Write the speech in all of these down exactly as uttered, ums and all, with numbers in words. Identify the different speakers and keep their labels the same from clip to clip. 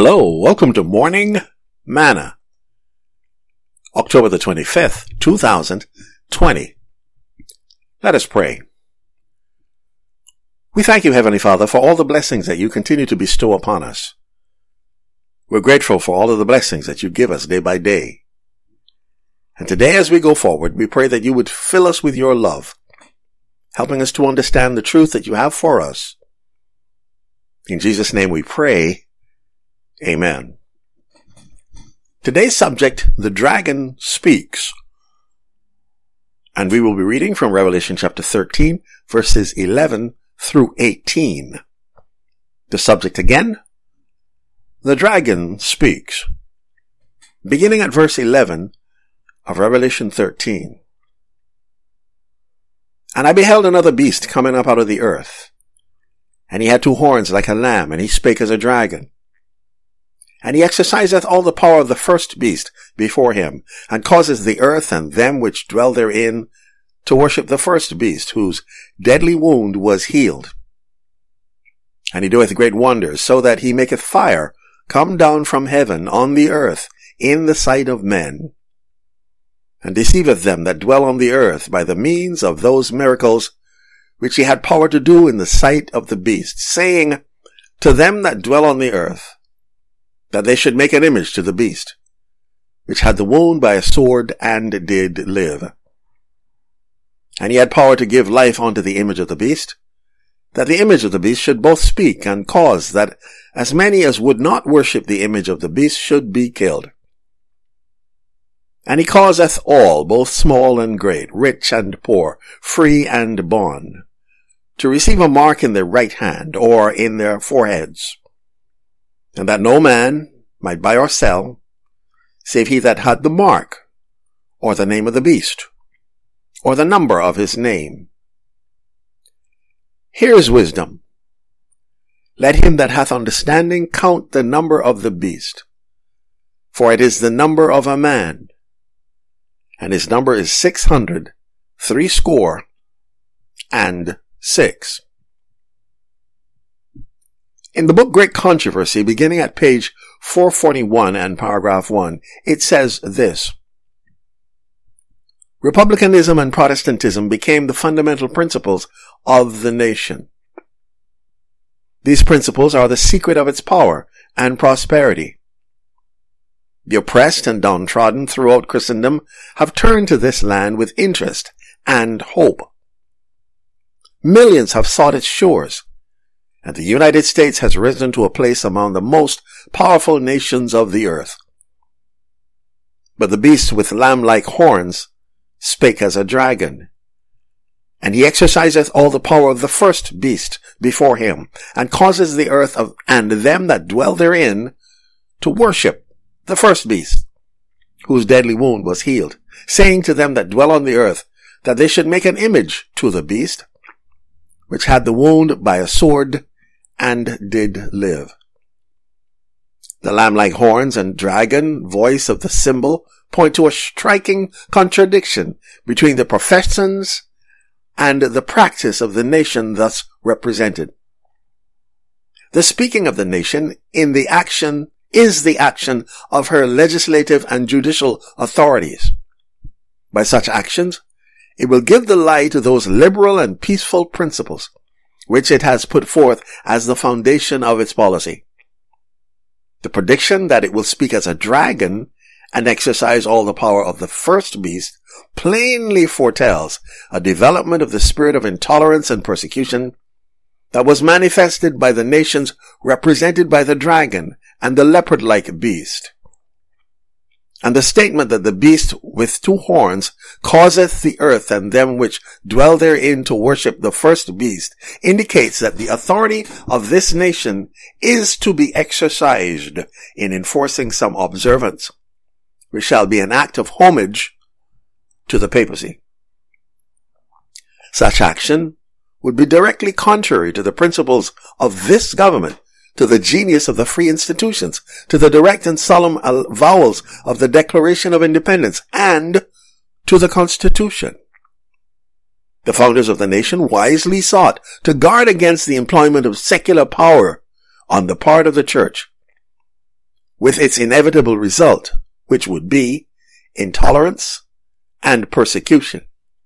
Speaker 1: Hello, welcome to Morning Manna, October the twenty-fifth, two thousand twenty. Let us pray. We thank you, Heavenly Father, for all the blessings that you continue to bestow upon us. We're grateful for all of the blessings that you give us day by day. And today as we go forward, we pray that you would fill us with your love, helping us to understand the truth that you have for us. In Jesus' name we pray. Amen. Today's subject, the dragon speaks. And we will be reading from Revelation chapter thirteen, verses eleven through eighteen. The subject again, the dragon speaks. Beginning at verse eleven of Revelation thirteen. And I beheld another beast coming up out of the earth. And he had two horns like a lamb, and he spake as a dragon. And he exerciseth all the power of the first beast before him, and causes the earth and them which dwell therein to worship the first beast, whose deadly wound was healed. And he doeth great wonders, so that he maketh fire come down from heaven on the earth in the sight of men, and deceiveth them that dwell on the earth by the means of those miracles which he had power to do in the sight of the beast, saying to them that dwell on the earth, that they should make an image to the beast, which had the wound by a sword and did live. And he had power to give life unto the image of the beast, that the image of the beast should both speak and cause that as many as would not worship the image of the beast should be killed. And he causeth all, both small and great, rich and poor, free and bond, to receive a mark in their right hand or in their foreheads, and that no man might buy or sell, save he that had the mark, or the name of the beast, or the number of his name. Here is wisdom. Let him that hath understanding count the number of the beast, for it is the number of a man, and his number is six hundred, threescore, and six. In the book Great Controversy, beginning at page four forty-one and paragraph one, it says this: Republicanism and Protestantism became the fundamental principles of the nation. These principles are the secret of its power and prosperity. The oppressed and downtrodden throughout Christendom have turned to this land with interest and hope. Millions have sought its shores, and the United States has risen to a place among the most powerful nations of the earth. But the beast with lamb-like horns spake as a dragon, and he exerciseth all the power of the first beast before him, and causes the earth of, and them that dwell therein to worship the first beast, whose deadly wound was healed, saying to them that dwell on the earth, that they should make an image to the beast, which had the wound by a sword, and did live. The lamb-like horns and dragon voice of the symbol point to a striking contradiction between the professions and the practice of the nation thus represented. The speaking of the nation in the action is the action of her legislative and judicial authorities. By such actions, it will give the lie to those liberal and peaceful principles which it has put forth as the foundation of its policy. The prediction that it will speak as a dragon and exercise all the power of the first beast plainly foretells a development of the spirit of intolerance and persecution that was manifested by the nations represented by the dragon and the leopard-like beast. And the statement that the beast with two horns causeth the earth and them which dwell therein to worship the first beast indicates that the authority of this nation is to be exercised in enforcing some observance, which shall be an act of homage to the papacy. Such action would be directly contrary to the principles of this government, to the genius of the free institutions, to the direct and solemn avowals of the Declaration of Independence, and to the Constitution. The founders of the nation wisely sought to guard against the employment of secular power on the part of the church. with its inevitable result, which would be intolerance and persecution.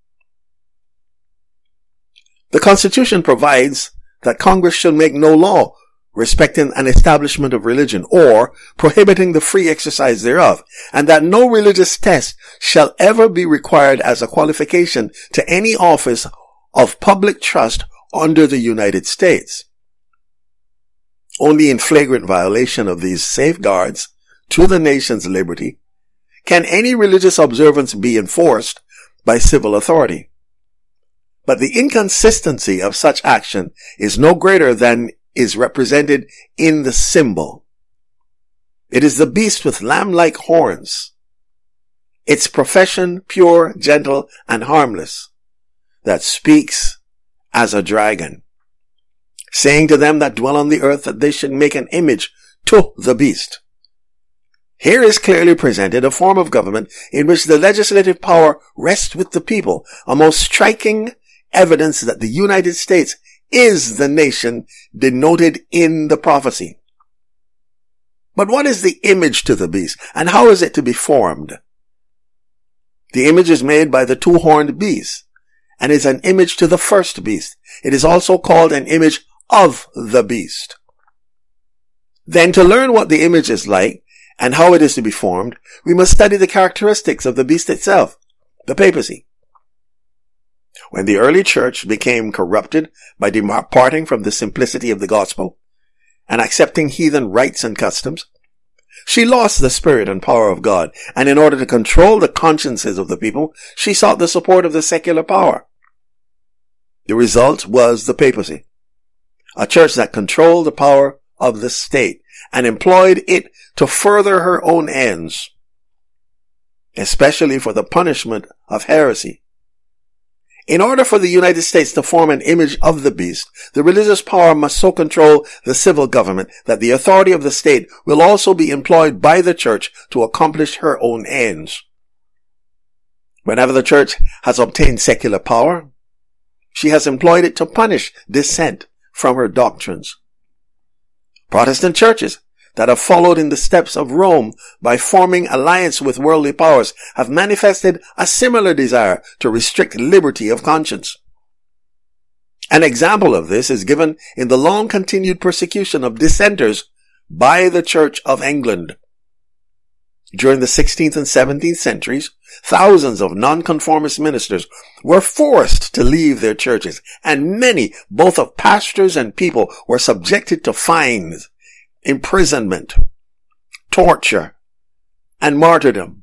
Speaker 1: The Constitution provides that Congress shall make no law respecting an establishment of religion or prohibiting the free exercise thereof, and that no religious test shall ever be required as a qualification to any office of public trust under the United States. Only in flagrant violation of these safeguards to the nation's liberty can any religious observance be enforced by civil authority. But the inconsistency of such action is no greater than is represented in the symbol. It is the beast with lamb-like horns, its profession pure, gentle, and harmless, that speaks as a dragon, saying to them that dwell on the earth that they should make an image to the beast. Here is clearly presented a form of government in which the legislative power rests with the people, a most striking evidence that the United States is the nation denoted in the prophecy. But what is the image to the beast, and how is it to be formed? The image is made by the two-horned beast, and is an image to the first beast. It is also called an image of the beast. Then, to learn what the image is like, and how it is to be formed, we must study the characteristics of the beast itself, the papacy. When the early church became corrupted by departing from the simplicity of the gospel and accepting heathen rites and customs, she lost the spirit and power of God, and in order to control the consciences of the people, she sought the support of the secular power. The result was the papacy, a church that controlled the power of the state and employed it to further her own ends, especially for the punishment of heresy. In order for the United States to form an image of the beast, the religious power must so control the civil government that the authority of the state will also be employed by the church to accomplish her own ends. Whenever the church has obtained secular power, she has employed it to punish dissent from her doctrines. Protestant churches that have followed in the steps of Rome by forming alliance with worldly powers have manifested a similar desire to restrict liberty of conscience. An example of this is given in the long-continued persecution of dissenters by the Church of England. During the sixteenth and seventeenth centuries, thousands of nonconformist ministers were forced to leave their churches, and many, both of pastors and people, were subjected to fines, imprisonment, torture, and martyrdom.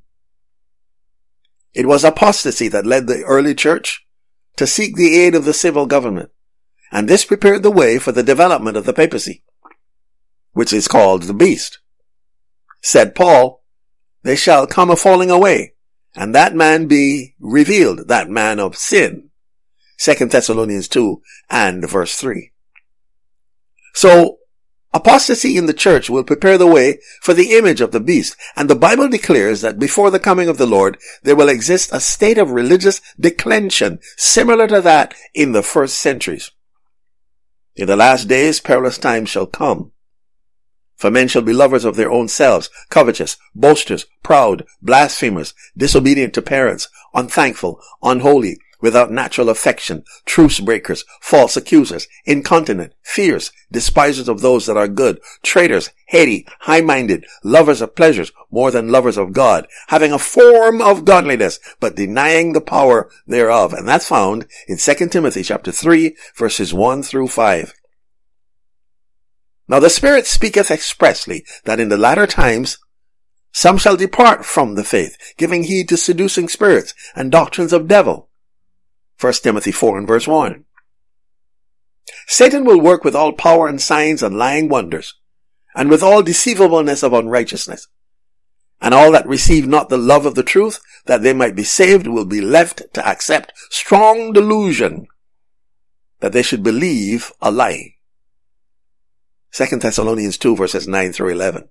Speaker 1: It was apostasy that led the early church to seek the aid of the civil government, and this prepared the way for the development of the papacy, which is called the beast. Said Paul, "They shall come a falling away, and that man be revealed, that man of sin." Second Thessalonians two and verse three. So, apostasy in the church will prepare the way for the image of the beast, and the Bible declares that before the coming of the Lord, there will exist a state of religious declension similar to that in the first centuries. In the last days, perilous times shall come. For men shall be lovers of their own selves, covetous, boasters, proud, blasphemers, disobedient to parents, unthankful, unholy, without natural affection, truce breakers, false accusers, incontinent, fierce, despisers of those that are good, traitors, heady, high-minded, lovers of pleasures more than lovers of God, having a form of godliness, but denying the power thereof. And that's found in Second Timothy chapter three, verses one through five. Now the Spirit speaketh expressly that in the latter times some shall depart from the faith, giving heed to seducing spirits and doctrines of devil. First Timothy four and verse one. Satan will work with all power and signs and lying wonders, and with all deceivableness of unrighteousness. And all that receive not the love of the truth, that they might be saved, will be left to accept strong delusion, that they should believe a lie. Second Thessalonians two verses nine through eleven.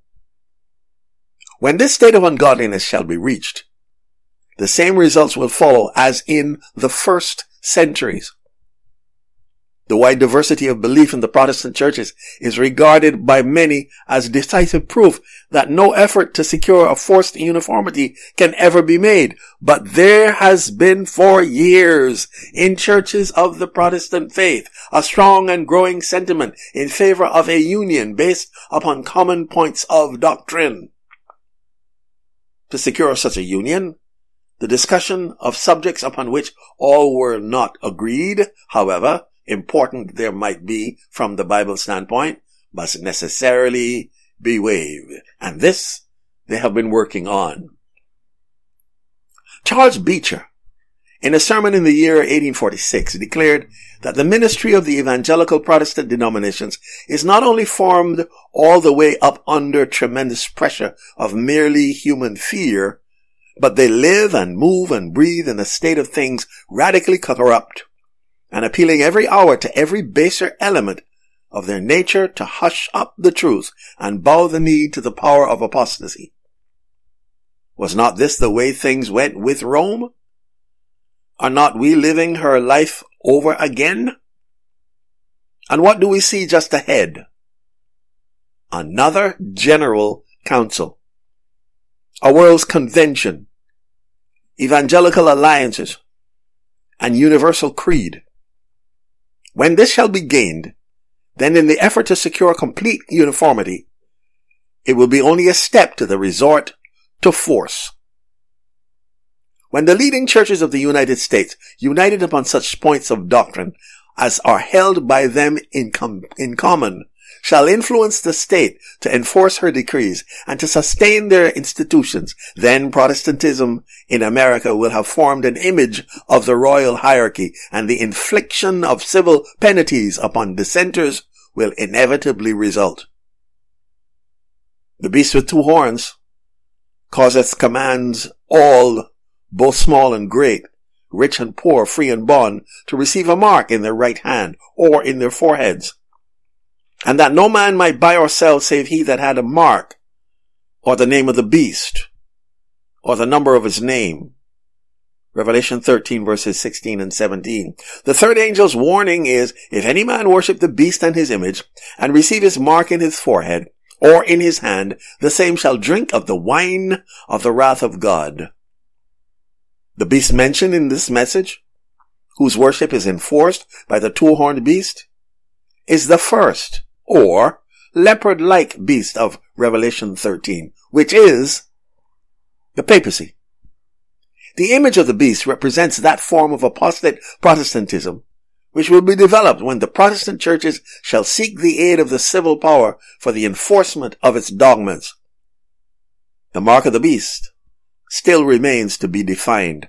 Speaker 1: When this state of ungodliness shall be reached, the same results will follow as in the first centuries. The wide diversity of belief in the Protestant churches is regarded by many as decisive proof that no effort to secure a forced uniformity can ever be made. But there has been for years in churches of the Protestant faith a strong and growing sentiment in favor of a union based upon common points of doctrine. To secure such a union, the discussion of subjects upon which all were not agreed, however important there might be from the Bible standpoint, must necessarily be waived. And this they have been working on. Charles Beecher, in a sermon in the year eighteen forty-six, declared that the ministry of the evangelical Protestant denominations is not only formed all the way up under tremendous pressure of merely human fear, but they live and move and breathe in a state of things radically corrupt, and appealing every hour to every baser element of their nature to hush up the truth and bow the knee to the power of apostasy. Was not this the way things went with Rome? Are not we living her life over again? And what do we see just ahead? Another general council, a world's convention, evangelical alliances, and universal creed. When this shall be gained, then in the effort to secure complete uniformity, it will be only a step to the resort to force. When the leading churches of the United States, united upon such points of doctrine as are held by them in, com- in common, shall influence the state to enforce her decrees and to sustain their institutions, then Protestantism in America will have formed an image of the royal hierarchy, and the infliction of civil penalties upon dissenters will inevitably result. The beast with two horns causeth commands all, both small and great, rich and poor, free and bond, to receive a mark in their right hand or in their foreheads, and that no man might buy or sell save he that had a mark, or the name of the beast, or the number of his name. Revelation thirteen verses sixteen and seventeen. The third angel's warning is, if any man worship the beast and his image, and receive his mark in his forehead, or in his hand, the same shall drink of the wine of the wrath of God. The beast mentioned in this message, whose worship is enforced by the two-horned beast, is the first, or leopard-like beast of Revelation thirteen, which is the papacy. The image of the beast represents that form of apostate Protestantism which will be developed when the Protestant churches shall seek the aid of the civil power for the enforcement of its dogmas. The mark of the beast still remains to be defined.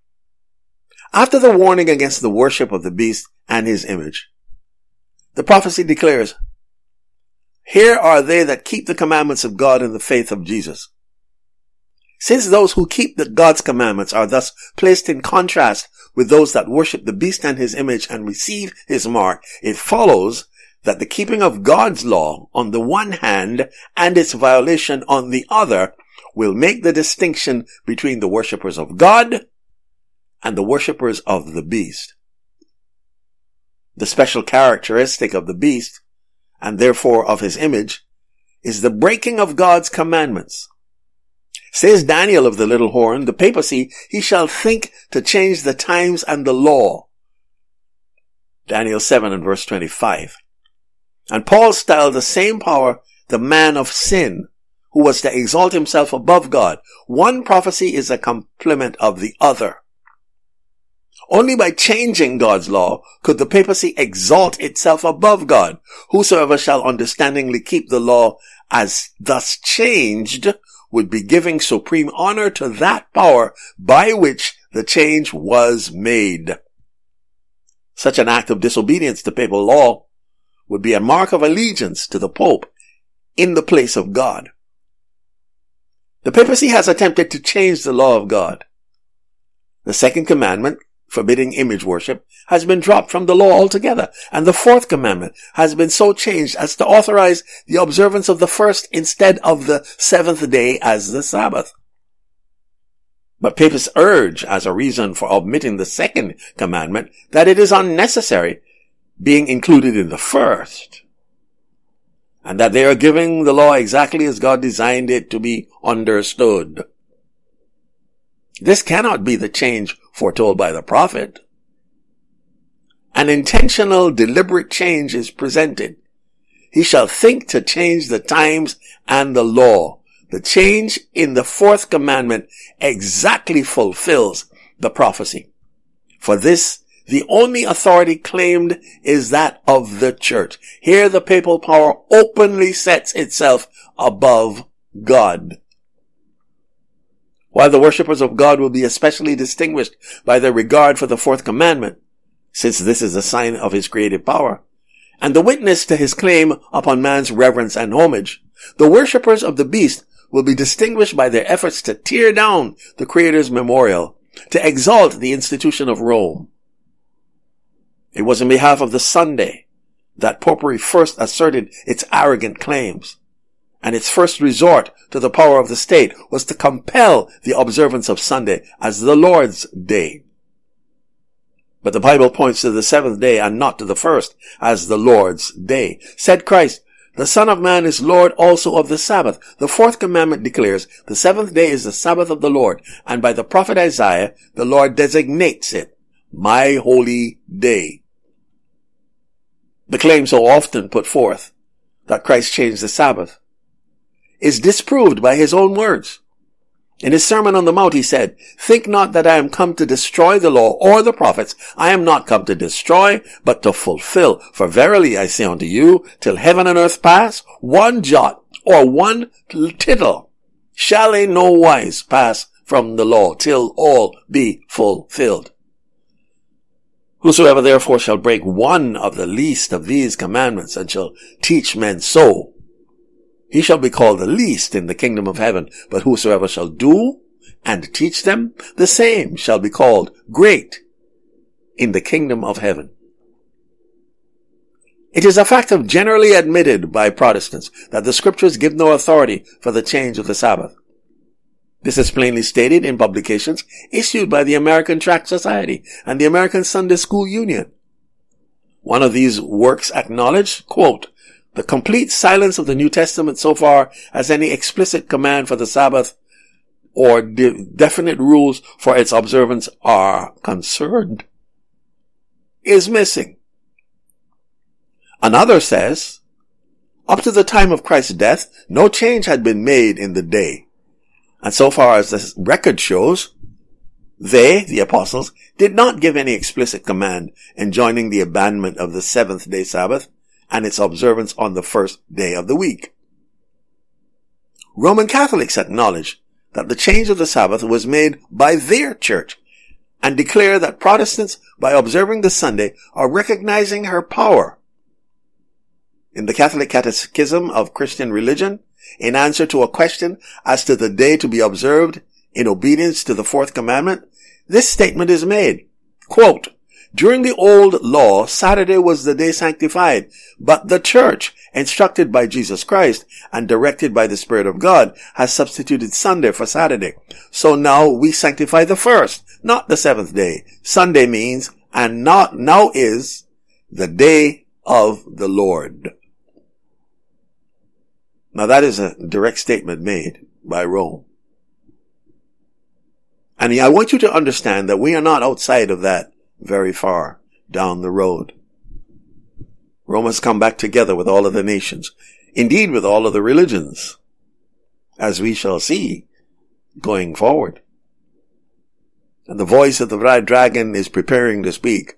Speaker 1: After the warning against the worship of the beast and his image, the prophecy declares, "Here are they that keep the commandments of God in the faith of Jesus." Since those who keep the God's commandments are thus placed in contrast with those that worship the beast and his image and receive his mark, it follows that the keeping of God's law on the one hand and its violation on the other will make the distinction between the worshippers of God and the worshippers of the beast. The special characteristic of the beast, and therefore of his image, is the breaking of God's commandments. Says Daniel of the little horn, the papacy, he shall think to change the times and the law. Daniel seven and verse twenty-five. And Paul styled the same power the man of sin, who was to exalt himself above God. One prophecy is a complement of the other. Only by changing God's law could the papacy exalt itself above God. Whosoever shall understandingly keep the law as thus changed would be giving supreme honor to that power by which the change was made. Such an act of disobedience to papal law would be a mark of allegiance to the Pope in the place of God. The papacy has attempted to change the law of God. The second commandment, forbidding image worship, has been dropped from the law altogether, and the fourth commandment has been so changed as to authorize the observance of the first instead of the seventh day as the Sabbath. But papists urge, as a reason for omitting the second commandment, that it is unnecessary, being included in the first, and that they are giving the law exactly as God designed it to be understood. This cannot be the change foretold by the prophet. An intentional, deliberate change is presented. He shall think to change the times and the law. The change in the fourth commandment exactly fulfills the prophecy. For this, the only authority claimed is that of the church. Here the papal power openly sets itself above God. While the worshippers of God will be especially distinguished by their regard for the fourth commandment, since this is a sign of his creative power, and the witness to his claim upon man's reverence and homage, the worshippers of the beast will be distinguished by their efforts to tear down the Creator's memorial, to exalt the institution of Rome. It was in behalf of the Sunday that popery first asserted its arrogant claims, and its first resort to the power of the state was to compel the observance of Sunday as the Lord's day. But the Bible points to the seventh day and not to the first as the Lord's day. Said Christ, the Son of Man is Lord also of the Sabbath. The fourth commandment declares the seventh day is the Sabbath of the Lord, and by the prophet Isaiah, the Lord designates it, my holy day. The claim so often put forth that Christ changed the Sabbath is disproved by his own words. In his Sermon on the Mount, he said, think not that I am come to destroy the law or the prophets. I am not come to destroy, but to fulfill. For verily I say unto you, till heaven and earth pass, one jot or one tittle shall in no wise pass from the law, till all be fulfilled. Whosoever therefore shall break one of the least of these commandments, and shall teach men so, he shall be called the least in the kingdom of heaven. But whosoever shall do and teach them, the same shall be called great in the kingdom of heaven. It is a fact of generally admitted by Protestants that the scriptures give no authority for the change of the Sabbath. This is plainly stated in publications issued by the American Tract Society and the American Sunday School Union. One of these works acknowledged, quote, the complete silence of the New Testament so far as any explicit command for the Sabbath or de- definite rules for its observance are concerned is missing. Another says, up to the time of Christ's death, no change had been made in the day. And so far as the record shows, they, the apostles, did not give any explicit command enjoining the abandonment of the seventh day Sabbath and its observance on the first day of the week. Roman Catholics acknowledge that the change of the Sabbath was made by their church and declare that Protestants, by observing the Sunday, are recognizing her power. In the Catholic Catechism of Christian Religion, in answer to a question as to the day to be observed in obedience to the fourth commandment, this statement is made, quote, during the old law, Saturday was the day sanctified, but the church, instructed by Jesus Christ and directed by the Spirit of God, has substituted Sunday for Saturday. So now we sanctify the first, not the seventh day. Sunday means, and not now is, the day of the Lord. Now that is a direct statement made by Rome. And I want you to understand that we are not outside of that very far down the road. Rome has come back together with all of the nations, indeed with all of the religions, as we shall see going forward. And the voice of the red dragon is preparing to speak.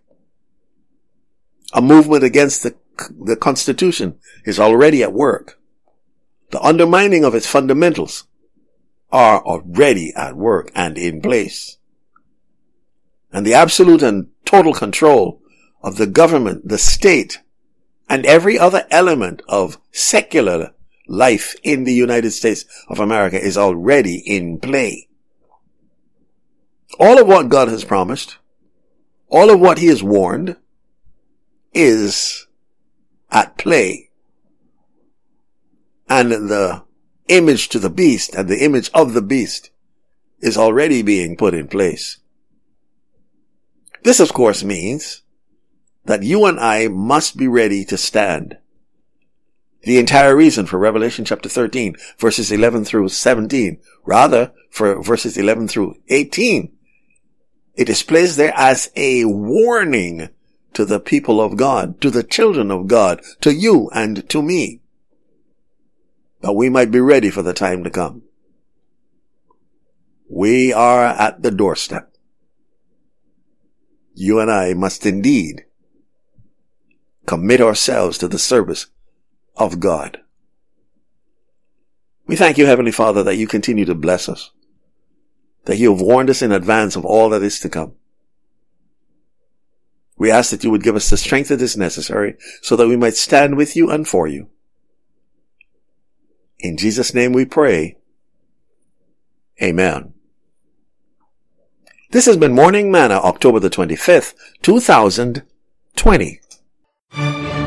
Speaker 1: A movement against the, the Constitution is already at work. The undermining of its fundamentals are already at work and in place. And the absolute and total control of the government, the state, and every other element of secular life in the United States of America is already in play. All of what God has promised, all of what he has warned, is at play. And the image to the beast and the image of the beast is already being put in place. This, of course, means that you and I must be ready to stand. The entire reason for Revelation chapter thirteen, verses eleven through seventeen, rather for verses eleven through eighteen, it is placed there as a warning to the people of God, to the children of God, to you and to me, that we might be ready for the time to come. We are at the doorstep. You and I must indeed commit ourselves to the service of God. We thank you, Heavenly Father, that you continue to bless us, that you have warned us in advance of all that is to come. We ask that you would give us the strength that is necessary so that we might stand with you and for you. In Jesus' name we pray. Amen. This has been Morning Manna, October the twenty-fifth, two thousand twenty.